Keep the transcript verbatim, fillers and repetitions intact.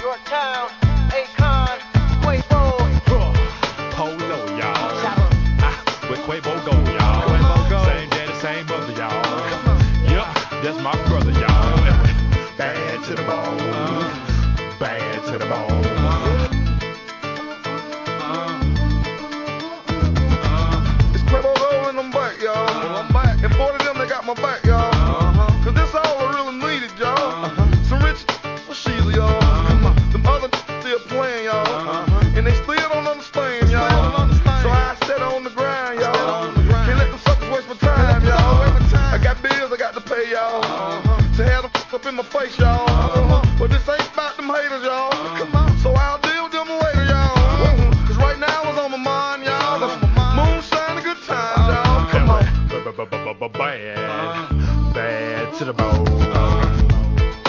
York Town, Akon, Quavo. Polo, y'all. Ah, where Quavo go, y'all. Quavo go. Same daddy, same mother, y'all. Yep, that's my brother, y'all. Bad to the bone. Bad to the bone. It's Quavo rolling them back, y'all. I'm back. And forty of them, they got my back, y'all. Cause this all I really needed, y'all. Some rich for Sheila, y'all. Them other still playing, y'all. And they still don't understand, y'all. So I set on the grind, y'all. Can't let them suckers waste my time, y'all. I got bills I got to pay, y'all. To have them up in my face, y'all. But this ain't